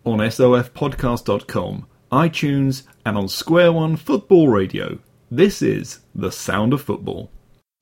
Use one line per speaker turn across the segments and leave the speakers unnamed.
on sofpodcast.com, iTunes, and on Square One Football Radio. This is The Sound of Football.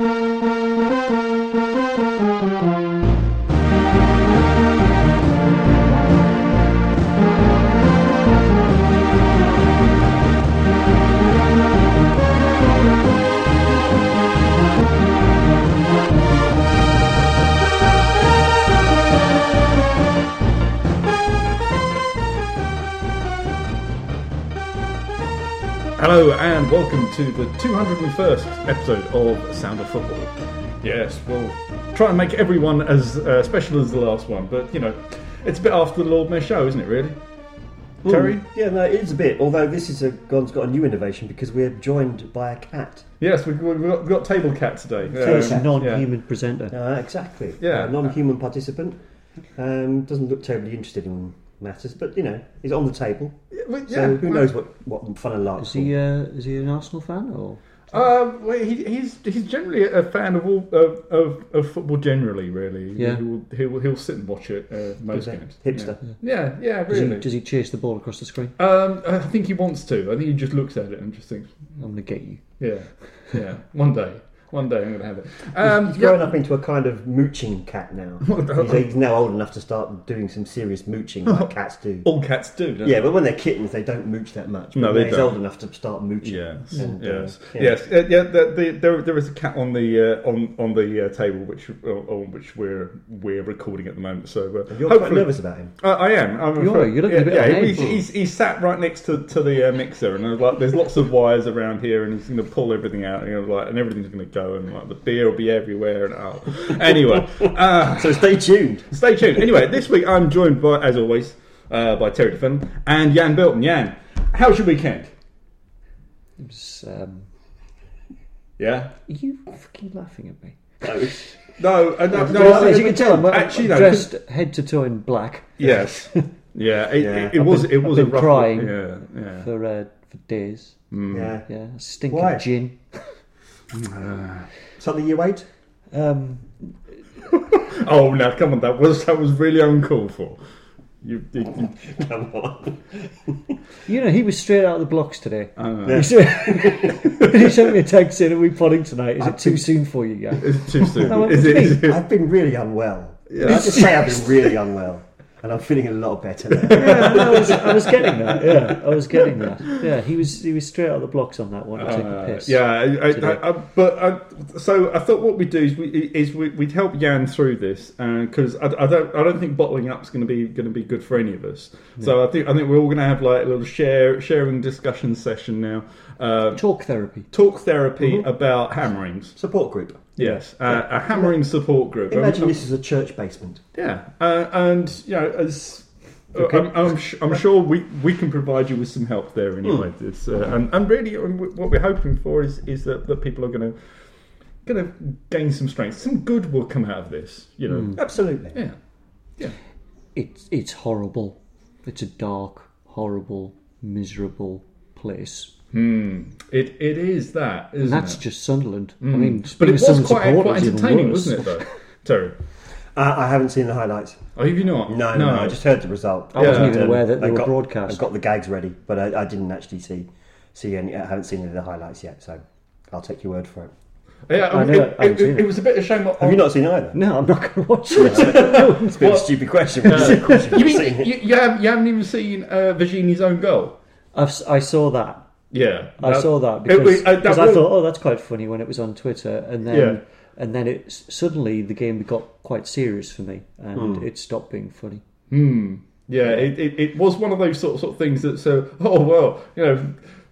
Hello and welcome to the 201st episode of Sound of Football. Yes, we'll try and make everyone as special as the last one, but you know, it's a bit after the Lord Mayor show, isn't it, really?
Ooh,
Terry?
Yeah, no, it is a bit, although this is got a new innovation because we're joined by a cat.
Yes, we've got Table Cat today.
It's a non-human presenter.
Exactly.
Yeah.
A non-human participant. Doesn't look terribly interested in matters, but you know, he's on the table. So who knows what fun and lark.
Is he an Arsenal fan or?
Well, he's generally a fan of all of football generally. Really,
Yeah.
He'll sit and watch it most games.
Hipster.
Yeah, really.
Does he chase the ball across the screen?
I think he wants to. I think he just looks at it and just thinks,
I'm going to get you.
yeah. One day I'm going to have it.
He's growing up into a kind of mooching cat now. He's now old enough to start doing some serious mooching like cats do.
All cats do, don't
Yeah, but when they're kittens, they don't mooch that much.
No,
But
they
he's
don't.
old enough to start mooching.
Yes,
And,
yes,
yeah.
yes. There is a cat on the on the table which we're recording at the moment. So
You're quite nervous about him.
I am.
You're looking a bit on edge.
He's sat right next to the mixer, and I was like, there's lots of wires around here, and he's going to pull everything out, and and everything's going to go, and like the beer will be everywhere, and anyway.
So stay tuned.
Stay tuned. Anyway, this week I'm joined by, as always, by Terry DeFenn and Jan Bilton. Jan, how was your weekend?
It was,
Yeah.
are you fucking laughing at me?
No.
As you can tell, I'm
actually, no,
dressed head to toe in black.
Yes. Yeah.
Yeah.
It was
I've
a
been
rough
crying
Yeah.
for days.
Yeah.
Yeah, a stink
Why?
of gin.
Something you ate?
Oh, now come on, that was really uncalled for. You
Come on.
You know, he was straight out of the blocks today.
Yeah.
He sent me a text saying, "Are we potting tonight? Is it too soon for you guys?"
Is it too soon?
No,
Is it?
I've been really unwell.
Yeah.
Let's just say I've been really unwell. And I'm feeling a lot better now.
Yeah, no, I was getting that. Yeah, I was getting that. Yeah, he was straight out of the blocks on that one to take a piss.
So I thought what we'd do is we'd help Jan through this because I don't think bottling up's going to be good for any of us. No. So I think we're all going to have like a little sharing discussion session now.
Talk therapy
about hammerings.
Support group.
Yes, a hammering support group.
Imagine this is a church basement.
Yeah, and you know, as I'm sure we can provide you with some help there anyway. And really, what we're hoping for is that people are going to gain some strength. Some good will come out of this. You know,
Absolutely.
Yeah.
It's horrible. It's a dark, horrible, miserable place.
It is that, isn't
And that's
it?
just Sunderland. I mean,
But it was
Sunderland
quite
supporters, even
entertaining,
worse.
wasn't it, though, Terry?
I haven't seen the highlights.
Oh, have you not?
No, I just heard the result.
I wasn't even
And
aware that they were
I've
broadcast.
got the gags ready, but I didn't actually see any. I haven't seen any of the highlights yet, so I'll take your word for it.
Yeah,
I know, I haven't seen
it was a bit of a shame.
Have you not seen either?
No, I'm not going to watch it.
It's a bit of a stupid question.
You mean you haven't even seen Virginia's own goal?
I saw that.
Yeah,
I saw that because I
was-
thought, oh, that's quite funny when it was on Twitter, and then it suddenly the game got quite serious for me, and it stopped being funny.
Yeah, it was one of those sort of things that oh well, you know,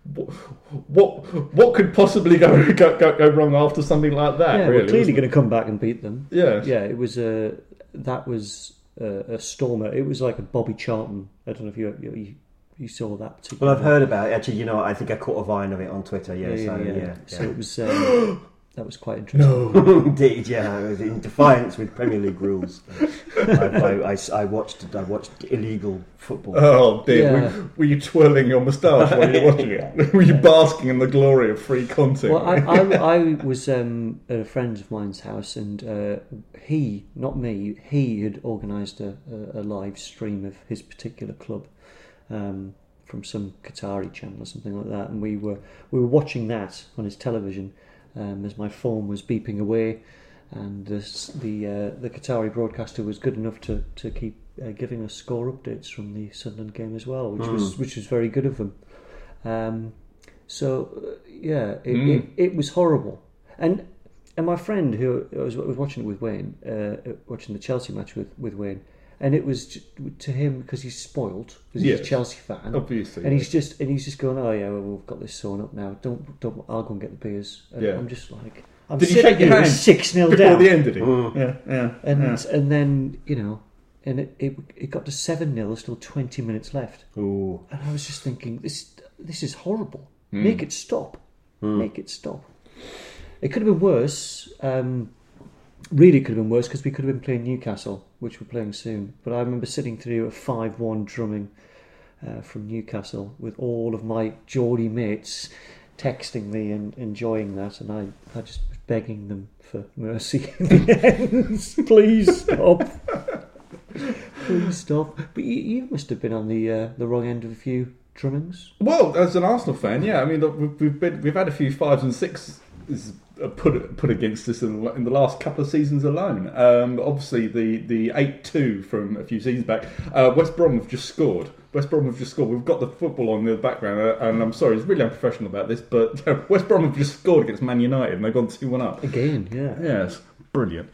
what could possibly go wrong after something like that?
Yeah,
really,
we're clearly going to come back and beat them.
Yeah,
It was a stormer. It was like a Bobby Charlton. I don't know if you saw that particular.
Well, I've heard about it. Actually, you know, I think I caught a vine of it on Twitter. Yeah. So it was.
That was quite interesting.
No, indeed, yeah. It was in defiance with Premier League rules. I watched illegal football.
Oh dear!
Yeah.
Were you twirling your moustache while you were watching it? Were you basking in the glory of free content?
Well, I was at a friend of mine's house, and he, not me, he had organised a live stream of his particular club from some Qatari channel or something like that, and we were watching that on his television. As my phone was beeping away, and the Qatari broadcaster was good enough to keep giving us score updates from the Sunderland game as well, which was very good of them. It was horrible, and my friend who was watching it with Wayne, watching the Chelsea match with Wayne. And it was to him because he's spoiled because he's a Chelsea fan,
obviously,
and he's just going, oh yeah, well, we've got this sewn up now. Don't. I'll go and get the beers. And I'm just like, I'm
did he shake your hand
6-0 down
before the end? Did he?
And then and it got to 7-0. There's still 20 minutes left.
Ooh.
And I was just thinking, this is horrible. Make it stop. Make it stop. It could have been worse. Really, it could have been worse because we could have been playing Newcastle, which we're playing soon. But I remember sitting through a 5-1 drumming from Newcastle with all of my Geordie mates texting me and enjoying that, and I just was begging them for mercy in the end. Please stop. Please stop. But you must have been on the wrong end of a few drummings.
Well, as an Arsenal fan, yeah. I mean, we've had a few 5s and 6s put against us in the last couple of seasons alone. Obviously, the 8-2 from a few seasons back. West Brom have just scored. We've got the football on in the background, and I'm sorry, it's really unprofessional about this, but West Brom have just scored against Man United, and they've gone 2-1 up
again. Yeah,
yes, brilliant.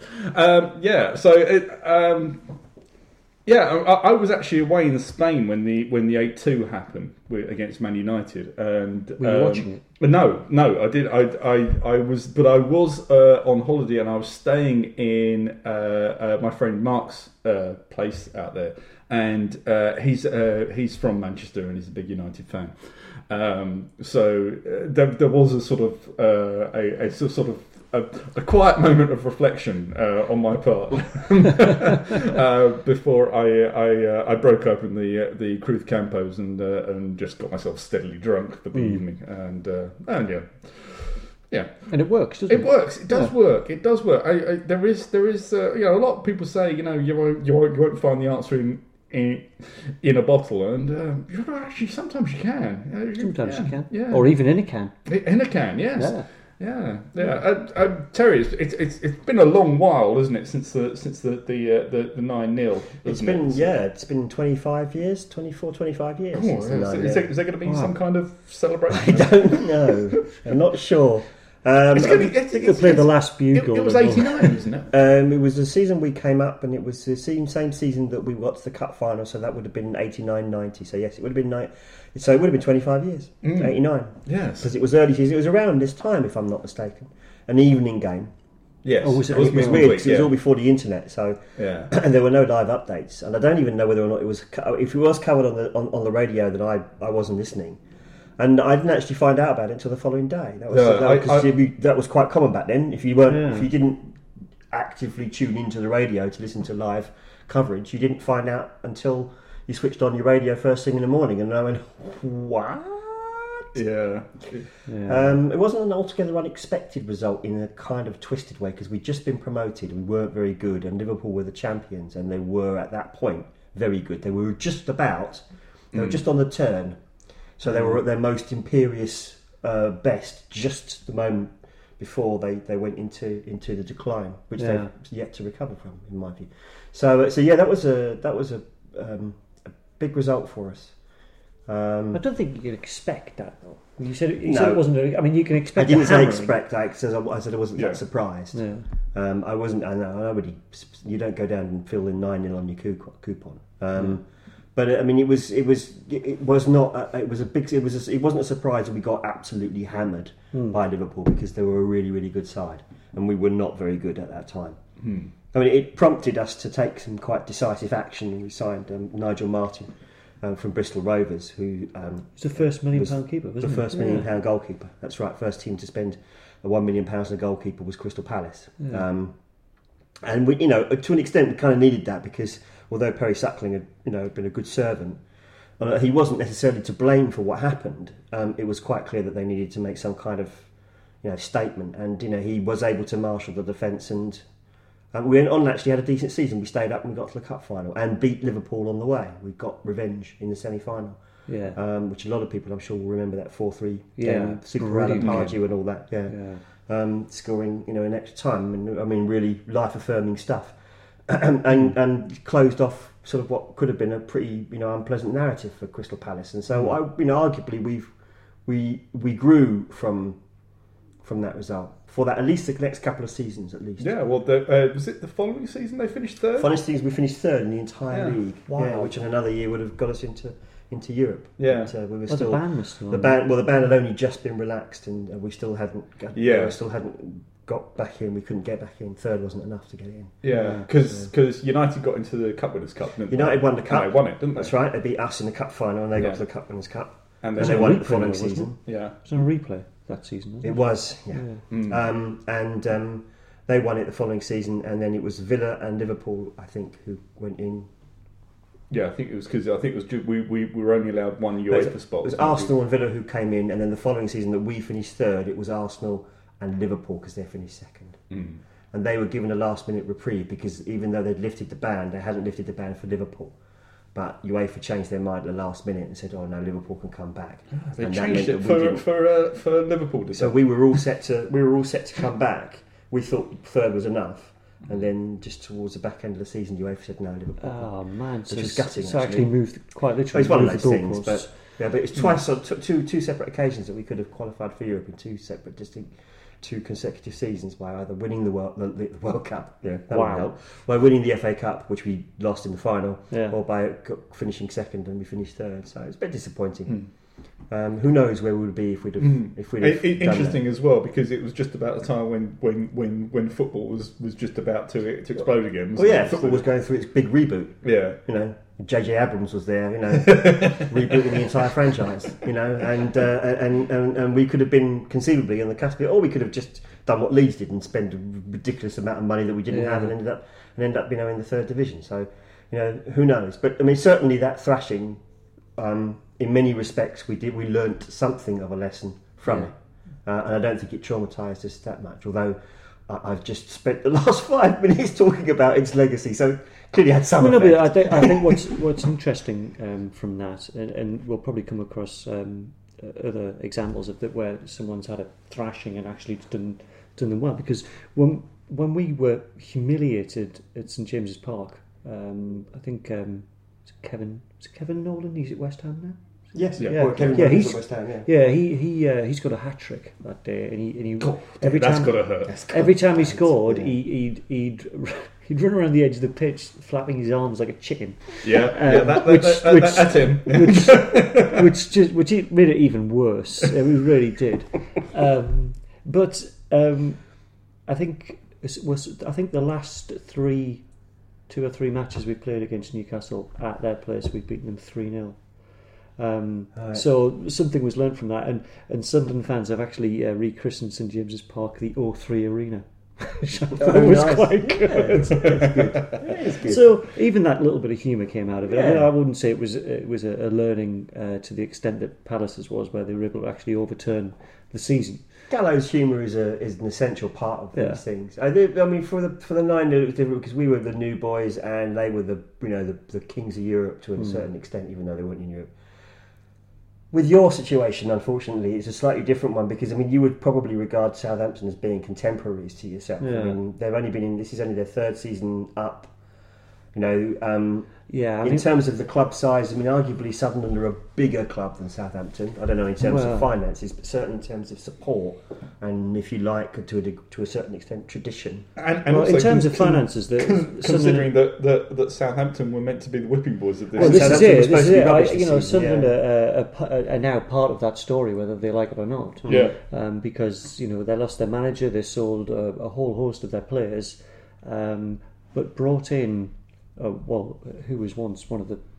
I was actually away in Spain when the 8-2 happened against Man United, and
were you watching it?
No, I did. I was on holiday, and I was staying in my friend Mark's place out there, and he's from Manchester, and he's a big United fan. So there was a sort of a quiet moment of reflection on my part before I broke open the Cruz Campos and just got myself steadily drunk for the evening, and yeah.
And it works, doesn't it?
It works. It does work. It does work. There is a lot of people say you won't find the answer in a bottle, and actually sometimes you can.
Sometimes you can.
Yeah.
Or even in a can.
In a can, yes.
Yeah.
Yeah. Terry, it's been a long while, isn't it, since the 9-0?
It's been 25 years, 24, 25 years.
Oh, is there going to be some kind of celebration?
I don't know. I'm not sure.
I think they played the last bugle.
It was 89, isn't it?
It was the season we came up, and it was the same season that we got to the cup final. So that would have been 89-90. So yes, it would have been So it would have been 25 years. 89.
Yes,
because it was early season. It was around this time, if I'm not mistaken, an evening game.
Yes,
it was
weird because it was all before the internet. So and there were no live updates, and I don't even know whether or not it was. If it was covered on the radio, then I wasn't listening. And I didn't actually find out about it until the following day. That was quite common back then. If you didn't actively tune into the radio to listen to live coverage, you didn't find out until you switched on your radio first thing in the morning. And I went, what?
Yeah.
It wasn't an altogether unexpected result in a kind of twisted way, because we'd just been promoted and we weren't very good, and Liverpool were the champions, and they were at that point very good. They were just on the turn. So they were at their most imperious best just the moment before they went into the decline, which they've yet to recover from, in my view. So that was a big result for us.
I don't think you can expect that, though. You said it wasn't. You can expect.
I didn't say expect. I said I wasn't that surprised.
Yeah.
I wasn't. I know nobody. You don't go down and fill in 9-0 on your coupon. But it wasn't a surprise that we got absolutely hammered by Liverpool, because they were a really, really good side, and we were not very good at that time. It prompted us to take some quite decisive action, and we signed Nigel Martin from Bristol Rovers, who
was the first £1 million keeper, wasn't
the first £1 million goalkeeper. That's right, first team to spend £1 million and a goalkeeper was Crystal Palace. And we, to an extent, we kind of needed that because although Perry Suckling had, been a good servant, he wasn't necessarily to blame for what happened. It was quite clear that they needed to make some kind of, statement. And he was able to marshal the defence, and we went on and actually had a decent season. We stayed up and we got to the cup final and beat Liverpool on the way. We got revenge in the semi-final.
Yeah.
Which a lot of people, I'm sure, will remember that 4-3
Yeah,
game, Super Alan
brilliant
Pardew and all that. Scoring, in extra time. I mean, really life-affirming stuff, and closed off sort of what could have been a pretty, unpleasant narrative for Crystal Palace. And so, arguably, we grew from that result for that at least the next couple of seasons at least.
Yeah. Well, was it the following season they finished third?
Following season we finished third in the entire league.
Wow.
Yeah, which in another year would have got us into Europe.
Yeah.
But, we were
The band was still
the
on.
band. Well, the band had only just been relaxed, and we still hadn't. Got back in. We couldn't get back in. Third wasn't enough to get in.
Yeah, because United got into the Cup Winners' Cup. Didn't
United
they?
won the cup.
And they won it, didn't they?
That's right. They beat us in the cup final, and they got to the Cup Winners' Cup,
And
and they won it the following
wasn't it?
season.
Yeah.
It was on a replay that season, wasn't it?
It was, yeah.
Yeah.
They won it the following season, and then it was Villa and Liverpool, I think, who went in.
Yeah, I think it was because we were only allowed one UEFA spot.
It was Arsenal and Villa who came in, and then the following season that we finished third, it was Arsenal and Liverpool because they finished second. And they were given a last-minute reprieve because even though they'd lifted the ban, they hadn't lifted the ban for Liverpool. But UEFA changed their mind at the last minute and said, "Oh no, Liverpool can come back."
They
and
changed it
that meant
for Liverpool. Did
so
they?
we were all set to come back. We thought third was enough, and then just towards the back end of the season, UEFA said no, Liverpool.
Oh man,
Which was gutting.
So actually moved quite literally.
It's one of
moved
those
the
things,
goalposts.
but it's twice on two separate occasions that we could have qualified for Europe in two consecutive seasons by either winning the World Cup, that would help, by winning the FA Cup, which we lost in the final, or by finishing second and we finished third. So it's a bit disappointing. Who knows where we would be if we'd have
interesting as well, because it was just about the time when football was just about to explode again.
Well, yeah, football was going through its big reboot.
Yeah,
J.J. Abrams was there, rebooting the entire franchise, and we could have been conceivably on the cusp, or we could have just done what Leeds did and spend a ridiculous amount of money that we didn't have and end up in the third division. So, who knows? But I mean, certainly that thrashing, in many respects, we learnt something of a lesson from it, and I don't think it traumatised us that much. Although I've just spent the last 5 minutes talking about its legacy, so clearly had some effect.
But I think what's interesting from that, and we'll probably come across other examples of that where someone's had a thrashing and actually done them well. Because when we were humiliated at St James's Park, I think Kevin Nolan. He's at West Ham now.
Yes,
Kevin
Nolan's at West Ham.
He's got a hat trick that day, and he
that's got to hurt.
Every time he scored, he'd run around the edge of the pitch, flapping his arms like a chicken. That's him. which it made it even worse. It really did. But I think the last 2 or 3 matches we played against Newcastle at their place, we beat them 3-0. So something was learnt from that, and Sunderland fans have actually rechristened St James's Park the O3 Arena, which I thought was quite good.
It's good.
So even that little bit of humour came out of it. I wouldn't say it was a learning to the extent that Palace's was, where they were able to actually overturn the season.
Gallows humour is an essential part of these things. I mean, for the 9-0 it was different because we were the new boys and they were the kings of Europe to a certain extent, even though they weren't in Europe. With your situation, unfortunately, it's a slightly different one because, I mean, you would probably regard Southampton as being contemporaries to yourself.
Yeah.
I mean, this is only their third season up. In terms of the club size, I mean, arguably Sunderland are a bigger club than Southampton. I don't know in terms of finances, but certainly in terms of support and, if you like, to a certain extent, tradition.
And also
in terms of finances,
considering that Southampton were meant to be the whipping boys of this.
Well, this is it.
Sunderland
are now part of that story, whether they like it or not.
Yeah.
Because they lost their manager, they sold a whole host of their players, but brought in. Who was once one of the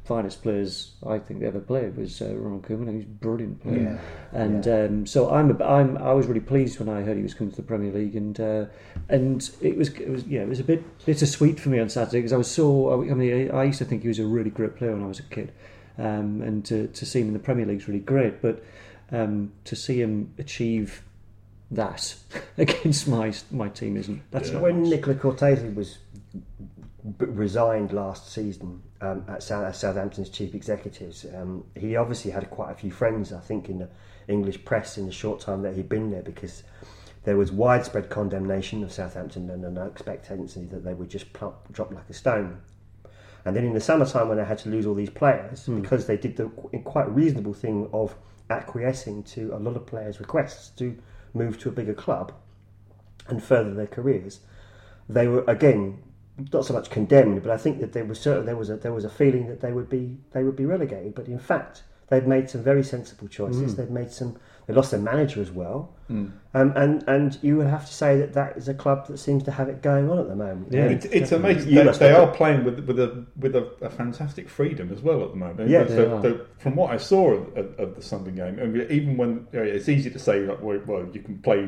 finest players I think ever played was Ronald Koeman. He's a brilliant player,
Yeah.
and so I was really pleased when I heard he was coming to the Premier League, and it was a bit bittersweet for me on Saturday because I used to think he was a really great player when I was a kid, and to see him in the Premier League is really great, but to see him achieve that against my team isn't. That's not
when
nice.
Nicola Cortese was resigned last season as Southampton's chief executives. He obviously had quite a few friends, I think, in the English press in the short time that he'd been there, because there was widespread condemnation of Southampton and an expectancy that they would just drop like a stone. And then in the summertime, when they had to lose all these players, because they did the quite reasonable thing of acquiescing to a lot of players' requests to move to a bigger club and further their careers, they were again not so much condemned, but I think that there was a feeling that they would be relegated. But in fact, they've made some very sensible choices. They lost their manager as well, and you would have to say that is a club that seems to have it going on at the moment.
Yeah, it's amazing. They are playing with a fantastic freedom as well at the moment.
Yeah,
from what I saw of the Sunday game, I mean, even when it's easy to say, like, well, you can play,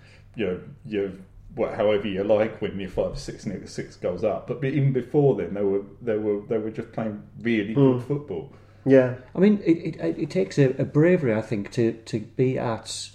however you like when you're 5-6 goals up. But even before then, they were just playing really good football.
Yeah,
I mean, it takes a bravery, I think, to be at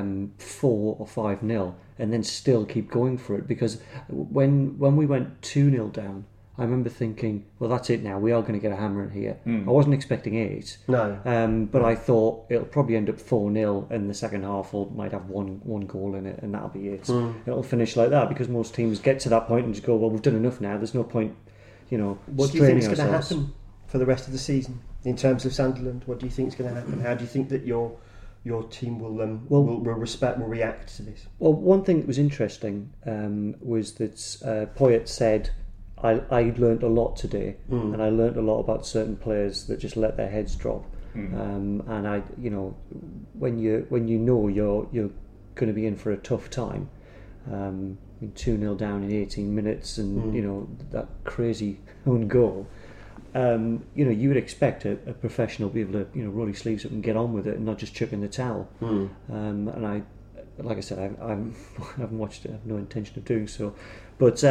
4 or 5-0 and then still keep going for it. Because when we went 2-0 down, I remember thinking, well, that's it now. We are going to get a hammer in here. I wasn't expecting 8.
no.
But I thought it'll probably end up 4-0, and the second half might have one goal in it, and that'll be it. It'll finish like that, because most teams get to that point and just go, well, we've done enough now. There's no point,
What do you think is going to happen for the rest of the season in terms of Sunderland? What do you think is going to happen? How do you think that your team will react to this?
Well, one thing that was interesting was that Poyet said, I learnt a lot today, and I learnt a lot about certain players that just let their heads drop. And I, when you know you're going to be in for a tough time, 2-0 down in 18 minutes, and that crazy own goal. You would expect a professional to be able to roll his sleeves up and get on with it and not just chuck in the towel. And I, like I said, I haven't watched it. I have no intention of doing so. But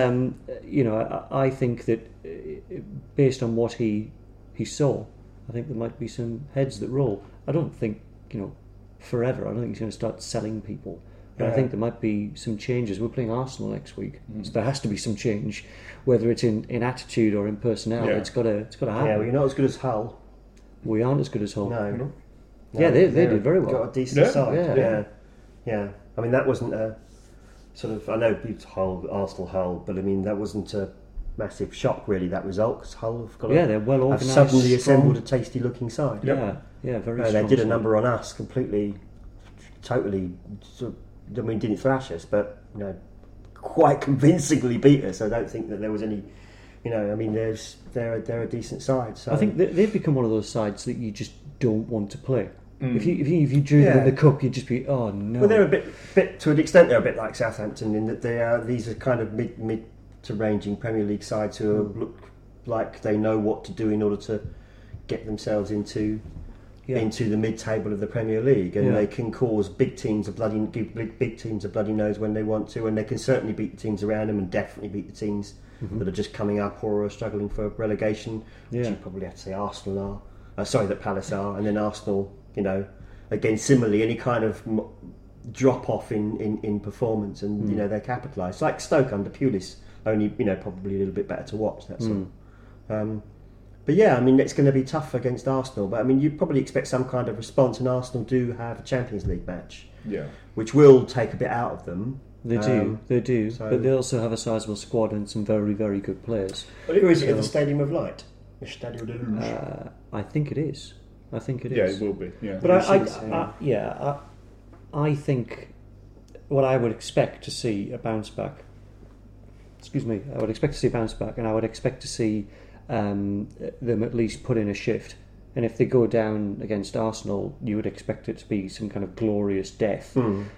I think that based on what he saw, I think there might be some heads that roll. I don't think forever. I don't think he's going to start selling people. But I think there might be some changes. We're playing Arsenal next week, so there has to be some change, whether it's in attitude or in personnel.
Yeah.
It's got to happen.
Yeah, well, you're not as good as Hull.
We aren't as good as Hull.
No.
Yeah, they did very well.
Got a decent side.
Yeah.
I mean, that wasn't a sort of. I know it's Arsenal Hull, but I mean that wasn't a massive shock really. That result, because Hull have got
they're well
have
organised.
suddenly assembled a
strong.
tasty-looking side.
Yeah, very.
They
strong
did a
side.
number on us, totally. I mean, didn't thrash us, but quite convincingly beat us. I don't think that there was any. I mean, they're a decent side. So
I think they've become one of those sides that you just don't want to play. If you drew them in the cup, you'd just be, oh no.
Well, they're a bit to an extent. They're a bit like Southampton in that these are kind of mid to ranging Premier League sides who look like they know what to do in order to get themselves into the mid-table of the Premier League, and they can cause big teams a bloody nose when they want to, and they can certainly beat the teams around them, and definitely beat the teams that are just coming up or are struggling for relegation. Which you probably have to say Arsenal are. That Palace are, and then Arsenal. Again, similarly, any kind of drop off in performance, and they're capitalised. Like Stoke under Pulis, only probably a little bit better to watch. That's all. But yeah, I mean, it's going to be tough against Arsenal. But I mean, you probably expect some kind of response, and Arsenal do have a Champions League match, which will take a bit out of them.
They do.
So,
but they also have a sizable squad and some very, very good players.
Or is it at the Stadium of Light? The Stadio de Luz?
I think it is.
Yeah, it will be. Yeah,
but I think what I would expect to see a bounce back. Excuse me. I would expect to see a bounce back, and I would expect to see them at least put in a shift. And if they go down against Arsenal, you would expect it to be some kind of glorious death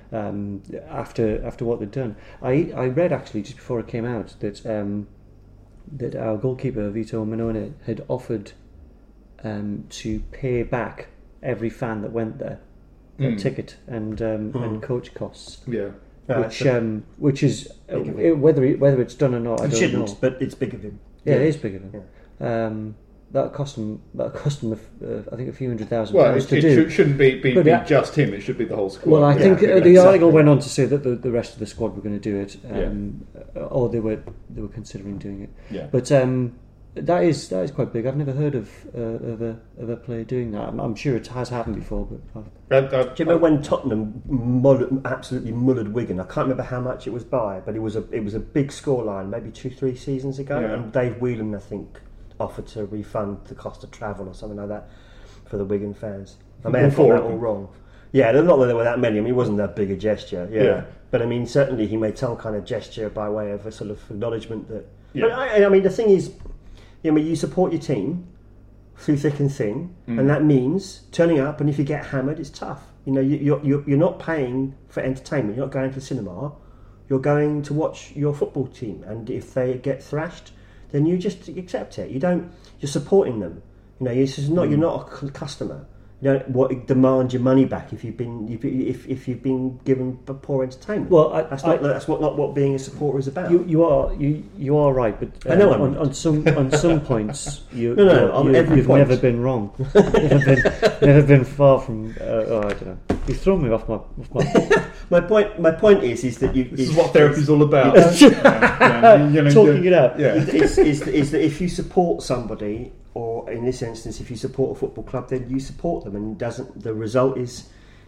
after what they've done. I read actually just before it came out that our goalkeeper Vito Manone had offered to pay back every fan that went there, their ticket and coach costs.
Yeah.
Which is whether it's done or not, I don't know.
But it's big of him.
Yeah, it is big of him. Yeah. That cost him. I think a few $100,000 to do.
It shouldn't be just him. It should be the whole squad.
Well, I think the article went on to say that the rest of the squad were going to do it, or they were considering doing it.
Yeah.
But that is quite big. I've never heard of a player doing that. I'm sure it has happened before, but
do you remember when Tottenham absolutely mullered Wigan? I can't remember how much it was by, but it was a big scoreline, maybe 2-3 seasons ago.
Yeah.
And Dave Whelan, I think, offered to refund the cost of travel or something like that for the Wigan fans. I may have got that all wrong. Yeah, not that there were that many. I mean, it wasn't that big a gesture. Yeah. But I mean, certainly he made some kind of gesture by way of a sort of acknowledgement that. Yeah. But I mean, the thing is, you support your team through thick and thin, and that means turning up. And if you get hammered, it's tough. You're not paying for entertainment. You're not going to the cinema. You're going to watch your football team, and if they get thrashed, then you just accept it. You're supporting them. You're not a customer. You don't demand your money back if you've been given poor entertainment. Well, that's not what being a supporter is about.
You are right, but
I know
on some points you've
point.
never been wrong. never been far from. I don't know. You've thrown me off my.
My point is that
this is what therapy is all about.
Talking it out.
Yeah.
is that if you support somebody, or in this instance, if you support a football club, then you support them, and the result is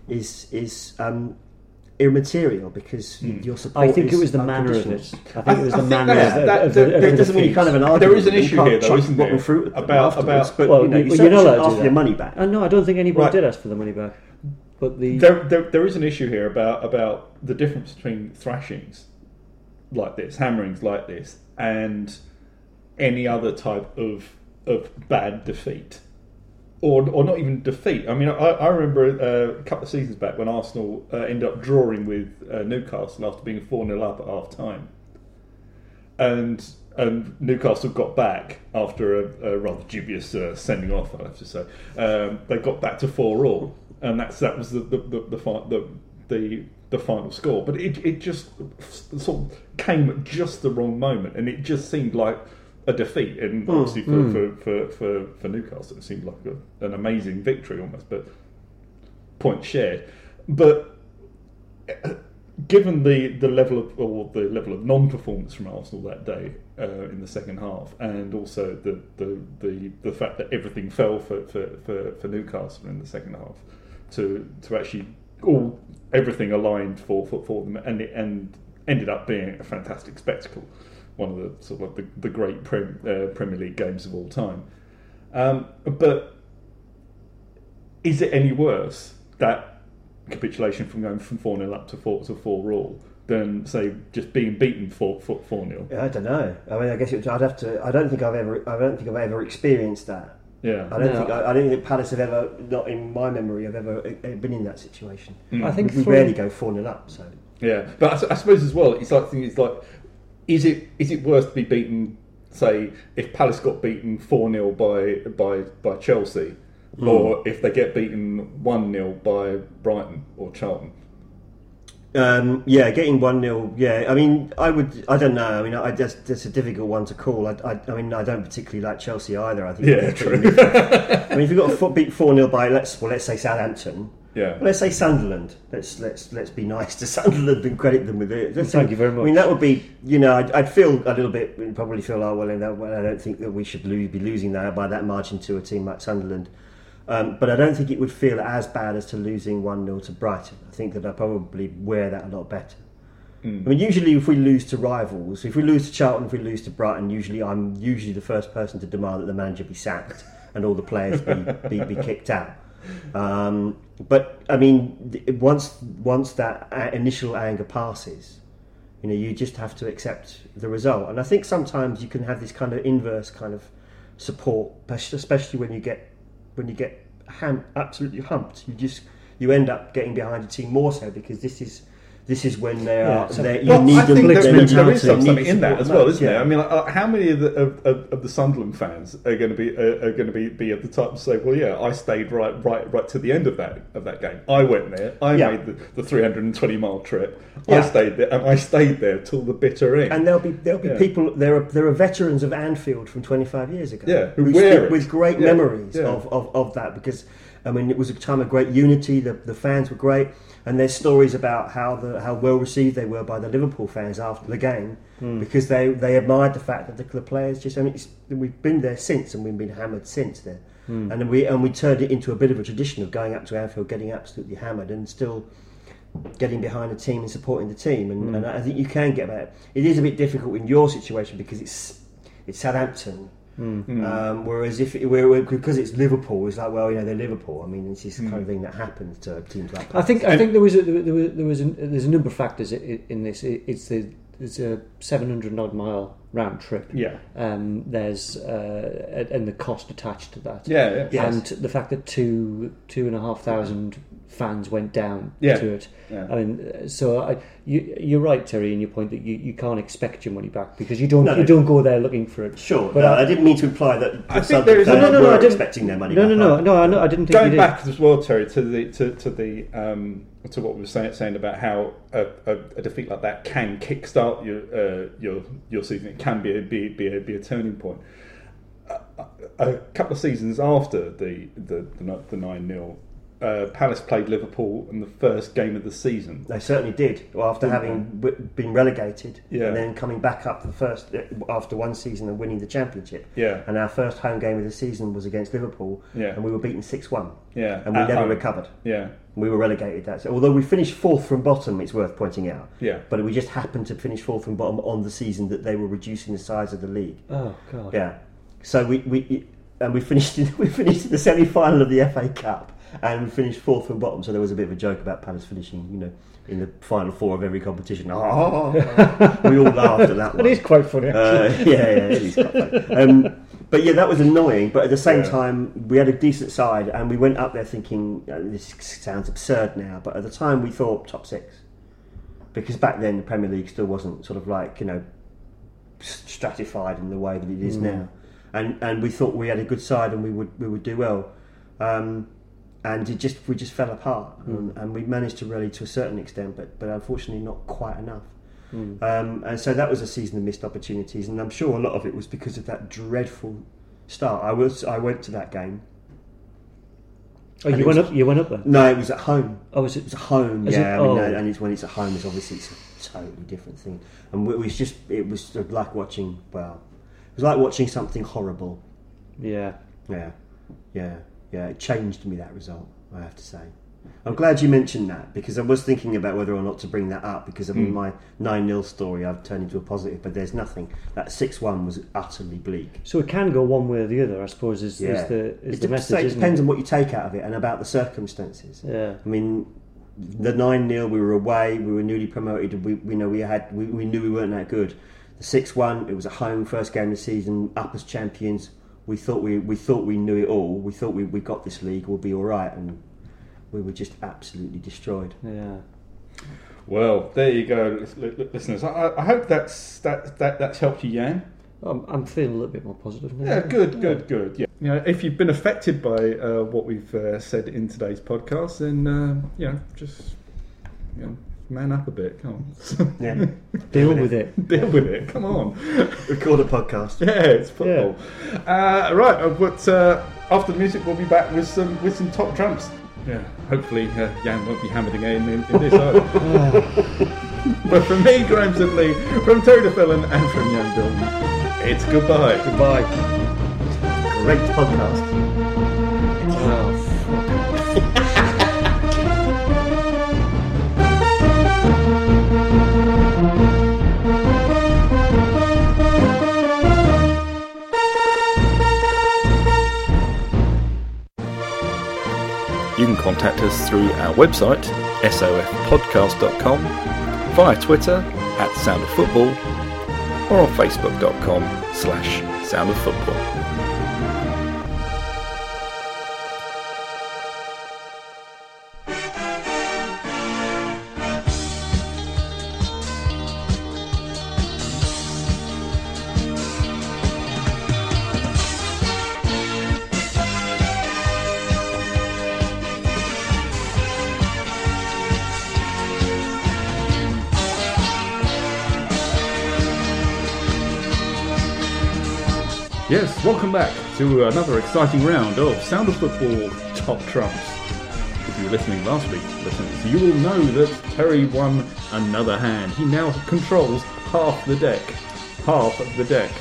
immaterial because your support.
I think it was the manner of it. I think it was the manner of
it. Doesn't mean kind of an argument.
There is an issue here, though, isn't there?
You're not allowed to ask your money back.
No, I don't think anybody did ask for the money back. But
there is an issue here about the difference between thrashings like this, hammerings like this, and any other type of bad defeat, or not even defeat. I mean, I remember a couple of seasons back when Arsenal ended up drawing with Newcastle after being 4-0 up at half time, and Newcastle got back after a rather dubious sending off. I have to say, they got back to 4-4, and that was the final score. But it just sort of came at just the wrong moment, and it just seemed like a defeat. And obviously for Newcastle, it seemed like an amazing victory almost, but points shared. But given the level of non-performance from Arsenal that day in the second half, and also the fact that everything fell for Newcastle in the second half, to actually everything aligned for them, and it ended up being a fantastic spectacle, one of the sort of the great Premier League games of all time. But is it any worse, that capitulation from going from 4-0 up to 4-4 than, say, just being beaten 4-0?
Yeah, I don't know. I mean, I guess I'd have to. I don't think I've ever experienced that.
Yeah,
I don't think Palace have ever, not in my memory, have ever been in that situation.
I think
we rarely go 4-0 up. So
yeah, but I suppose as well, it's like is it worse to be beaten, say, if Palace got beaten 4-0 by Chelsea, or if they get beaten 1-0 by Brighton or Charlton?
Getting 1-0. Yeah, I mean, I don't know. I mean, that's a difficult one to call. I mean, I don't particularly like Chelsea either. I think.
True.
I mean, if you've got beat 4-0 by let's say Southampton.
Yeah.
Let's say Sunderland. Let's be nice to Sunderland and credit them with it.
Thank you very much.
I mean, that would be, I'd feel a little bit, probably feel, I don't think that we should be losing that by that margin to a team like Sunderland. But I don't think it would feel as bad as to losing 1-0 to Brighton. I think that I probably wear that a lot better. I mean, usually if we lose to rivals, if we lose to Charlton, if we lose to Brighton, I'm usually the first person to demand that the manager be sacked and all the players be kicked out. But I mean, once that initial anger passes, you just have to accept the result. And I think sometimes you can have this kind of inverse kind of support, especially when you get absolutely humped. You end up getting behind your team more so, because this is this is when they are.
Yeah, so-
you
Well,
need
I think
them.
there
they need
is
to
something
need
in that
support
as well,
match,
isn't there?
yeah.
I mean, how many of the Sunderland fans are going to be at the top and say, "Well, yeah, I stayed right to the end of that game. I went there. I
Yeah.
made the 320-mile trip.
Yeah.
I stayed there, and I stayed there till the bitter end."
And there'll be
Yeah.
people. There are veterans of Anfield from 25 years ago.
Yeah, who
who
wear
speak
it.
with great
Yeah,
memories
yeah.
of that, because I mean it was a time of great unity. The fans were great, and there's stories about how well received they were by the Liverpool fans after the game, because they admired the fact that the players just. I mean, we've been there since, and we've been hammered since there, and we turned it into a bit of a tradition of going up to Anfield, getting absolutely hammered, and still getting behind the team and supporting the team, and I think you can get that. It is a bit difficult in your situation because it's Southampton, whereas because it's Liverpool, it's like, well, you know, they're Liverpool. I mean, it's this kind of thing that happens to teams like that.
I think there's a number of factors in this. It's a 700 odd mile round trip.
Yeah.
There's and the cost attached to that.
Yeah.
Yes.
And the fact that 2,500 fans went down
Yeah.
to it.
Yeah.
I mean, so you're right, Terry, in your point that you can't expect your money back because you don't go there looking for it.
Sure,
But
but I didn't mean to imply that
I think there is
fans
a-
No,
were
I didn't-
expecting their money
No,
back.
no, I didn't think you
Going
did.
back as well, Terry, to what we were saying about how a defeat like that can kickstart your season. It can be a turning point. A couple of seasons after the 9-0, Palace played Liverpool in the first game of the season.
They certainly did. Well, after having been relegated,
Yeah.
and then coming back up after one season and winning the championship.
Yeah.
And our first home game of the season was against Liverpool,
Yeah.
and we were beaten 6-1.
Yeah,
And we
at
never
home.
recovered.
Yeah,
We were relegated. Although we finished fourth from bottom, it's worth pointing out.
yeah.
But we just happened to finish fourth from bottom on the season that they were reducing the size of the league.
Oh God.
Yeah. So we finished in the semi-final of the FA Cup, and we finished fourth from bottom. So there was a bit of a joke about Palace finishing, in the final four of every competition. We all laughed at that one.
It is quite funny. Actually.
Yeah, it is quite funny. But yeah, that was annoying. But at the same
Yeah.
time, we had a decent side, and we went up there thinking, this sounds absurd now, but at the time we thought top six, because back then the Premier League still wasn't sort of like stratified in the way that it is now, and we thought we had a good side and we would do well, and we just fell apart, and we managed to rally to a certain extent, but unfortunately not quite enough. And so that was a season of missed opportunities, and I'm sure a lot of it was because of that dreadful start. I went to that game.
Oh,
And
you went up there.
No, it was at home.
Oh, was
It
it?
was at home,
Is it?
yeah. I mean,
Oh.
no, and it's when it's at home, it's a totally different thing. And it was sort of like watching. Well, it was like watching something horrible.
Yeah.
Yeah. It changed me, that result, I have to say. I'm glad you mentioned that, because I was thinking about whether or not to bring that up, because of my 9-0 story I've turned into a positive, but there's nothing. That 6-1 was utterly bleak.
So it can go one way or the other, I suppose. Is the message?
It
Isn't
depends
it?
on what you take out of it and about the circumstances.
Yeah.
I mean, the 9-0, we were away, we were newly promoted, we knew we weren't that good. The 6-1, it was at home, first game of the season, up as champions. We thought we knew it all. We thought we got this league, we'll be all right, and we were just absolutely destroyed.
Yeah.
Well, there you go, listeners. I hope that's helped you, Jan.
I'm feeling a little bit more positive now.
Yeah, good. Yeah, if you've been affected by what we've said in today's podcast, then just man up a bit. Come on,
Yeah.
Deal with it.
deal with it. Come on.
Record a podcast.
Yeah, it's football. Right, but after the music, we'll be back with some top trumps. Yeah, hopefully Jan won't be hammered again in this. But from me, Graham Sidley, from Terry DeFillon, and from Jan Dalton, it's goodbye.
Goodbye.
Great podcast.
You can contact us through our website, sofpodcast.com, via Twitter @soundoffootball, or on facebook.com/soundoffootball.
Yes, welcome back to another exciting round of Sound of Football Top Trumps. If you were listening last week, listeners, you will know that Terry won another hand. He now controls half the deck. Half of the deck.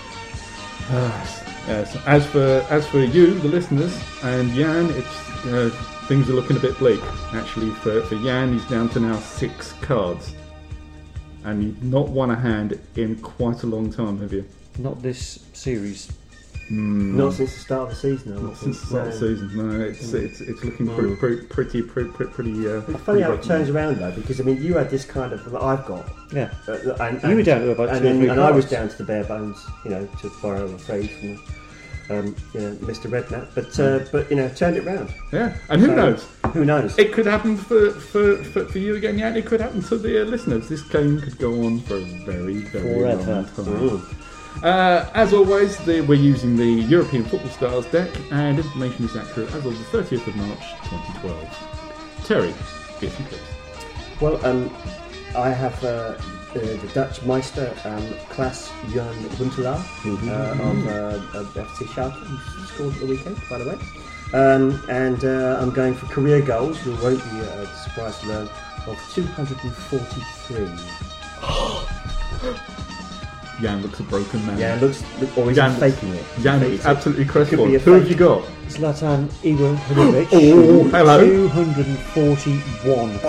Yes. As for you, the listeners, and Jan, it's things are looking a bit bleak. Actually, for Jan, he's down to now 6 cards. And you've not won a hand in quite a long time, have you?
Not this series.
Not since the start of the season. I
Not since the start of the season. No, it's looking pretty.
Funny how it turns around though, because I mean, you had this kind of that I've got.
Yeah.
And
You were down to about 2 or 3
and I was
cards.
down to the bare bones, to borrow a phrase from Mr. Redknapp. But turned it round.
Yeah, and who knows?
Who knows?
It could happen for you again, yeah. It could happen to the listeners. This game could go on for a very, very
Forever.
long time. As always, we're using the European Football Stars deck, and information is accurate as of the 30th of March 2012. Terry, if you please.
Well, I have the Dutch Meister Klaas Jan Huntelaar of FC Schalke, who scored at the weekend, by the way. And I'm going for career goals, who won't be a surprise to learn, of 243.
Jan looks a broken man.
Yeah, looks or he's
Jan-
faking it.
Jan is absolutely crestfallen.
Could be a
Who have
fake.
you got?
Zlatan Ibrahimovic.
Oh, hello.
241.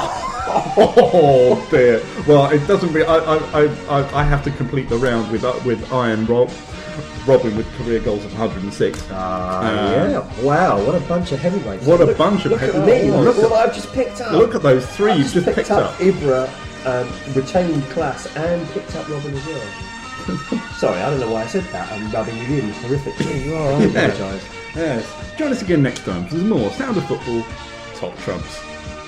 Oh dear. Well, it doesn't be. I have to complete the round with Iron Robin with career goals of 106.
Yeah. Wow, what a bunch of heavyweights.
What a bunch of
Look at
heavyweights.
me.
Oh,
Look
look
what I've just picked up.
Look at those 3 you've just picked up.
Ibra, retained class, and picked up Robin as well. Sorry, I don't know why I said that. I'm rubbing you in. Horrific.
You are, I apologise.
Yes. Join us again next time for some more Sound of Football Top Trumps.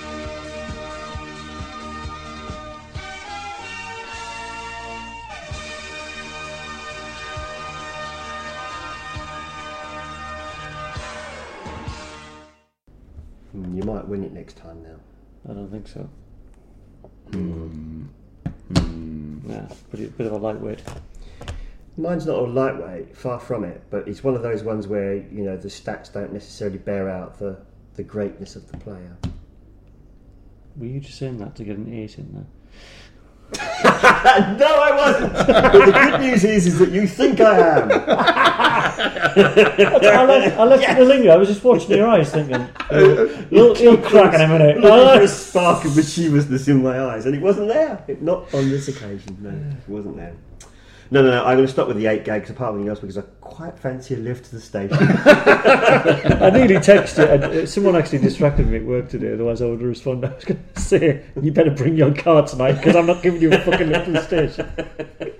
You might win it next time now.
I don't think so. Yeah, bit of a lightweight.
Mine's not a lightweight, far from it, but it's one of those ones where the stats don't necessarily bear out the greatness of the player.
Were you just saying that to get an 8 in there?
No, I wasn't. But the good news is that you think I am.
I left it to linger. I was just watching your eyes thinking, he'll crack in a minute.
Looking for a spark of mischievousness in my eyes, and it wasn't there. Not on this occasion. No, it wasn't there. No. I'm going to stop with the 8 gags apart from anything else because I quite fancy a lift to the station.
I nearly texted you. Someone actually distracted me at work today, otherwise I would have responded. I was going to say, you better bring your car tonight because I'm not giving you a fucking lift to the station.